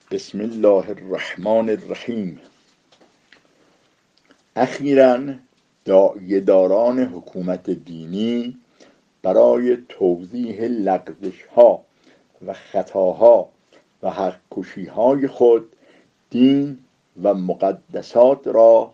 بسم الله الرحمن الرحیم. اخیراً داعیه‌داران حکومت دینی برای توضیح لغزش‌ها و خطاها و حق‌کشی‌های خود دین و مقدسات را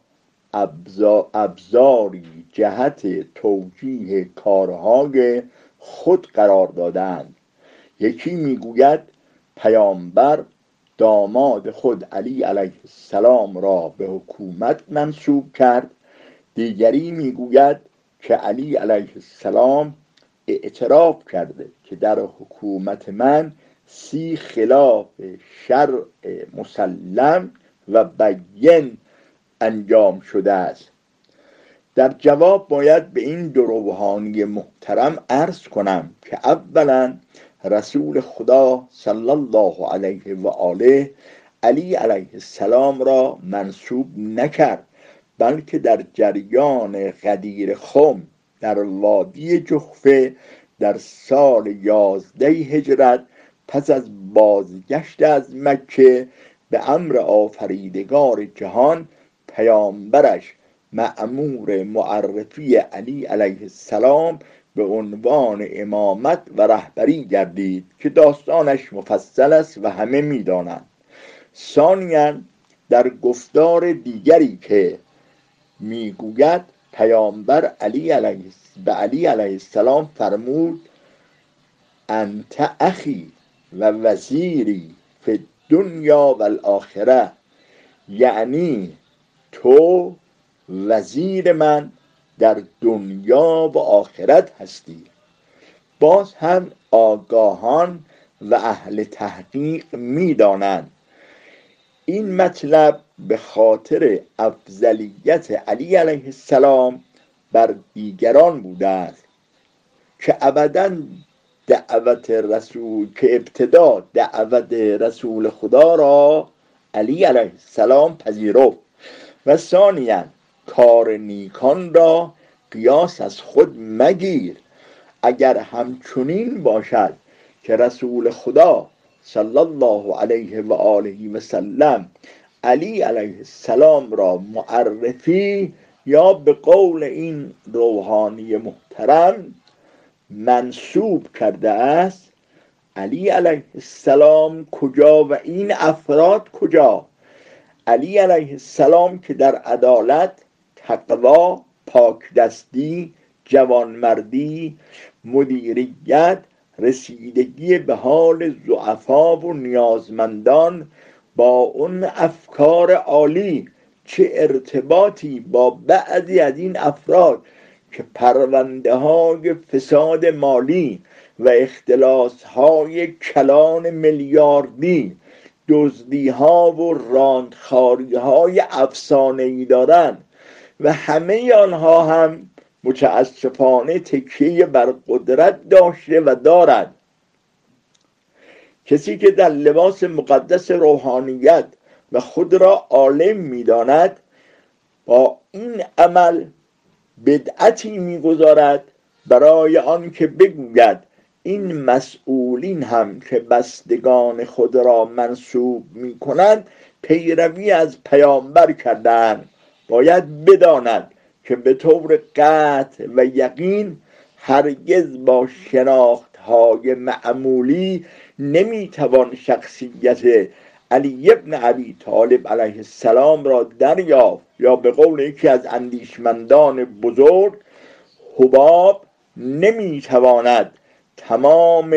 ابزاری جهت توجیه کارهای خود قرار دادند. یکی میگوید پیامبر داماد خود علی علیه السلام را به حکومت منصوب کرد. دیگری میگوید که علی علیه السلام اعتراف کرده که در حکومت من 30 خلاف شرع مسلم و بین انجام شده است. در جواب باید به این دو روحانی محترم عرض کنم که اولا رسول خدا صلی الله علیه و آله علی علیه السلام را منصوب نکرد، بلکه در جریان غدیر خم در وادی جحفه در سال 11 هجرت پس از بازگشت از مکه به امر آفریدگار جهان پیامبرش مأمور معرفی علی علیه السلام به عنوان امامت و رهبری گردید که داستانش مفصل است و همه می‌دانند. ثانیاً در گفتار دیگری که میگوید پیامبر به علی علیه السلام فرمود انت اخی و وزیری فی الدنیا و الاخره، یعنی تو وزیر من در دنیا و آخرت هستی. باز هم آگاهان و اهل تحقیق می‌دانند این مطلب به خاطر افضلیت علی علیه السلام بر دیگران بوده است که ابتدا دعوت رسول خدا را علی علیه السلام پذیرفت و ثانیاً کار نیکان را قیاس از خود مگیر. اگر همچنین باشد که رسول خدا صلی الله علیه و آله و سلم علی علیه السلام را معرفی یا به قول این روحانی محترم منصوب کرده است، علی علیه السلام کجا و این افراد کجا؟ علی علیه السلام که در عدالت، تقوا، پاکدستی، جوانمردی، مدیریت، رسیدگی به حال ضعفا و نیازمندان با اون افکار عالی چه ارتباطی با بعضی از این افراد که پرونده های فساد مالی و اختلاس های کلان میلیاردی، دزدی ها و راندخاری های افسانه‌ای دارند و همه آنها هم متاسفانه تکیه بر قدرت داشته و دارد. کسی که در لباس مقدس روحانیت و خود را عالم می‌داند با این عمل بدعتی می‌گذارد برای آن که بگوید این مسئولین هم که بستگان خود را منصوب می‌کنند پیروی از پیامبر کردند. باید بداند که به طور قطع و یقین هرگز با شناخت‌های معمولی نمیتوان شخصیت علی ابن ابی طالب علیه السلام را دریافت، یا به قول یکی از اندیشمندان بزرگ حباب نمیتواند تمام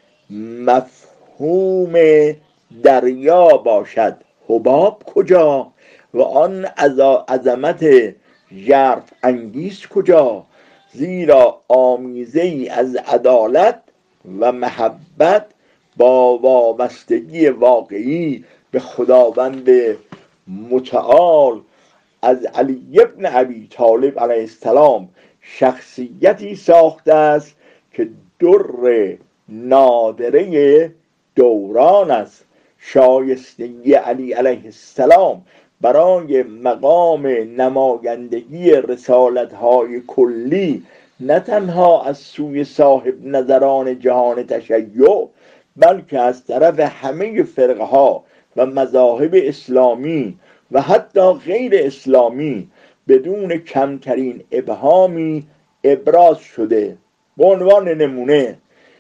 مفهوم دریا باشد. حباب کجا و آن عظمت ژرف انگیز کجا؟ زیرا آمیزه ای از عدالت و محبت با وابستگی واقعی به خداوند متعال از علی ابن ابی طالب علیه السلام شخصیتی ساخته است که در نادره دوران است. شایستگی علی علیه السلام برای مقام نمایندگی رسالت‌های کلی نه تنها از سوی صاحب نظران جهان تشیع بلکه از طرف همه فرقه‌ها و مذاهب اسلامی و حتی غیر اسلامی بدون کمترین ابهامی ابراز شده. به عنوان نمونه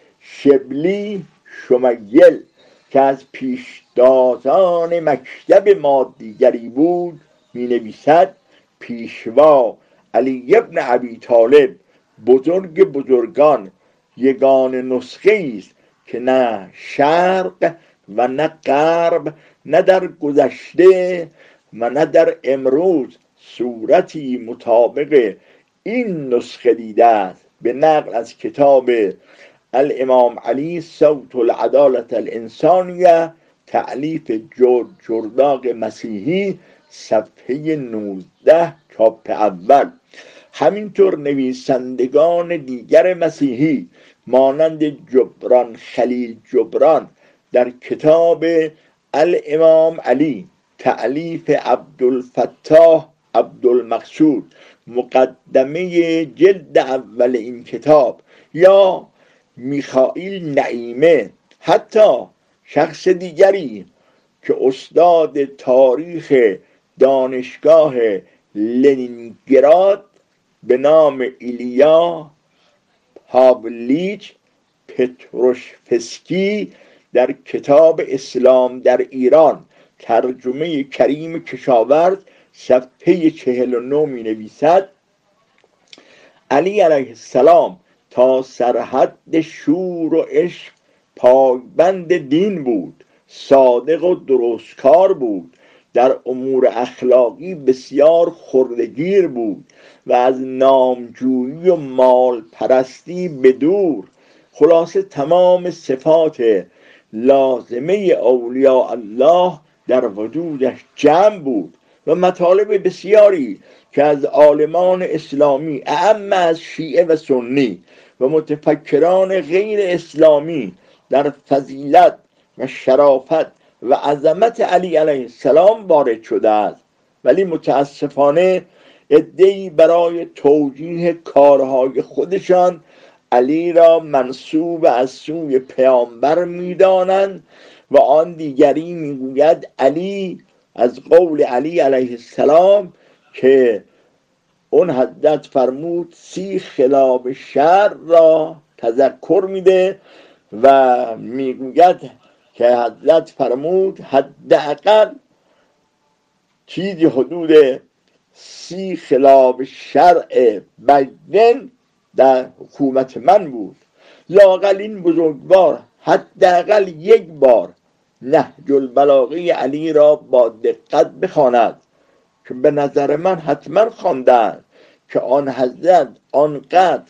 شبلی شمیل که از پیشدازان مکتب مادیگری بود می نویسد پیشوا علی ابن ابی طالب بزرگ بزرگان یگان نسخه است که نه شرق و نه غرب، نه در گذشته و نه در امروز صورتی مطابق این نسخه دیده است. به نقل از کتاب الامام علی صوت العدالت الانسانیه تألیف جرداق مسیحی صفحه 19 چاپ اول. همینطور نویسندگان دیگر مسیحی مانند جبران خلیل جبران در کتاب الامام علی تألیف عبدالفتاح عبدالمقصود مقدمه جلد اول این کتاب، یا میخائیل نعیمه، حتی شخص دیگری که استاد تاریخ دانشگاه لنینگراد به نام ایلیا پاولیچ پتروشفسکی در کتاب اسلام در ایران ترجمه کریم کشاورز صفحه 49 می نویسد علی علیه السلام تا سرحد شور و عشق پایبند دین بود، صادق و درستکار بود، در امور اخلاقی بسیار خردگیر بود و از نامجویی و مال پرستی بدور. خلاصه تمام صفات لازمه اولیاء الله در وجودش جمع بود و مطالب بسیاری که از عالمان اسلامی اعم از شیعه و سنی و متفکران غیر اسلامی در فضیلت و شرافت و عظمت علی علیه السلام وارد شده است، ولی متاسفانه عده‌ای برای توجیه کارهای خودشان علی را منسوب از سوی پیامبر می‌دانند و آن دیگری میگوید علی از قول علی علیه السلام که اون حضرت فرمود 30 خلاف شرع را تذکر میده و میگوید که حضرت فرمود حداقل چیزی حدود 30 خلاف شرع بجن در حکومت من بود. لااقل این بزرگوار حداقل یک بار نهج البلاغه علی را با دقت بخواند که به نظر من حتما خواندند که آن حضرت آنقدر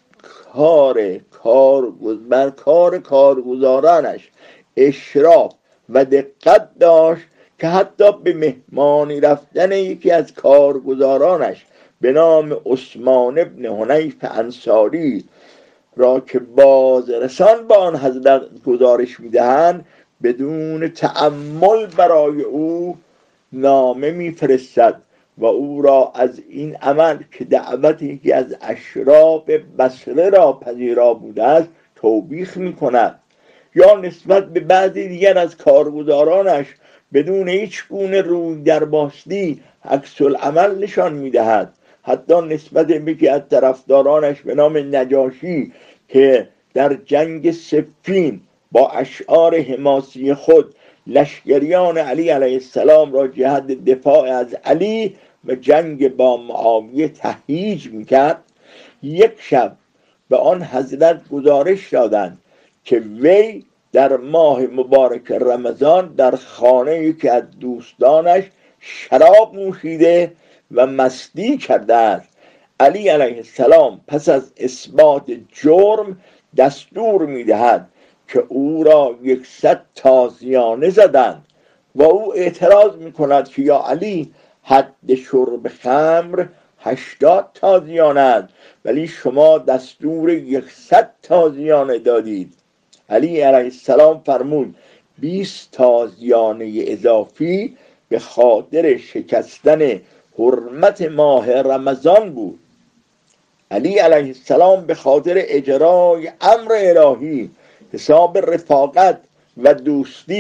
بر کار کارگزارانش اشراف و دقت داشت که حتی به مهمانی رفتن یکی از کارگزارانش به نام عثمان ابن حنیف انصاری را که بازرسان با آن حضرت گزارش میدهند بدون تأمل برای او نامه میفرستد و او را از این عمل که دعوت یکی از اشراف بصره را پذیرا بوده است توبیخ میکند، یا نسبت به بعضی دیگر از کارگزارانش بدون هیچ گونه روی درباستی عکس العمل نشان میدهد. حتی نسبت به یکی از طرفدارانش به نام نجاشی که در جنگ صفین با اشعار حماسی خود لشکریان علی علیه السلام را جهت دفاع از علی و جنگ با معاویه تهییج میکرد، یک شب به آن حضرت گزارش دادند که وی در ماه مبارک رمضان در خانه یکی از دوستانش شراب نوشیده و مستی کرده است. علی علیه السلام پس از اثبات جرم دستور میدهد که او را 100 تازیانه زدند و او اعتراض میکند که یا علی حد شرب خمر 80 تازیانه است ولی شما دستور 100 تازیانه دادید. علی علیه السلام فرمود 20 تازیانه اضافی به خاطر شکستن حرمت ماه رمضان بود. علی علیه السلام به خاطر اجرای امر الهی حساب رفاقت و دوستی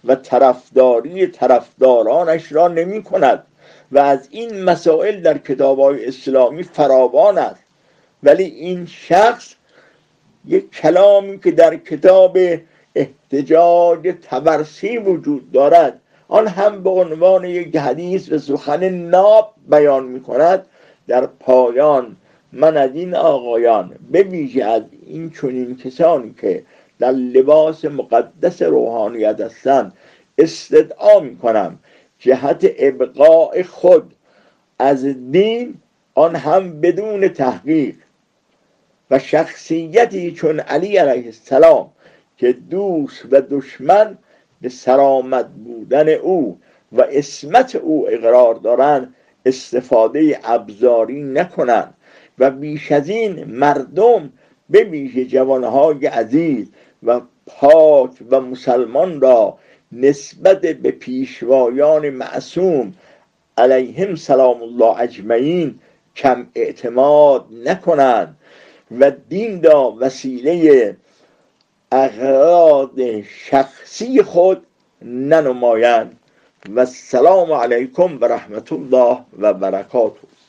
و طرفداری طرفدارانش را نمی کند و از این مسائل در کتاب‌های اسلامی فراوان است. ولی این شخص یک کلامی که در کتاب احتجاج طبرسی وجود دارد، آن هم به عنوان یک حدیث و سخن ناب بیان می کند، در پایان من از این آقایان، به ویژه از این چنین کسانی که در لباس مقدس روحانیت هستند، استدعا می کنم جهت ابقاء خود از دین، آن هم بدون تحقیق، و شخصیتی چون علی علیه السلام که دوست و دشمن به سلامت بودن او و عصمت او اقرار دارند، استفاده ابزاری نکنند و بیش از این مردم، به ویژه جوانهای عزیز و پاک و مسلمان را نسبت به پیشوایان معصوم علیهم سلام الله اجمعین کم اعتماد نکنند و دین را وسیله اغراض شخصی خود ننمایند. و السلام علیکم و رحمت الله و برکاته.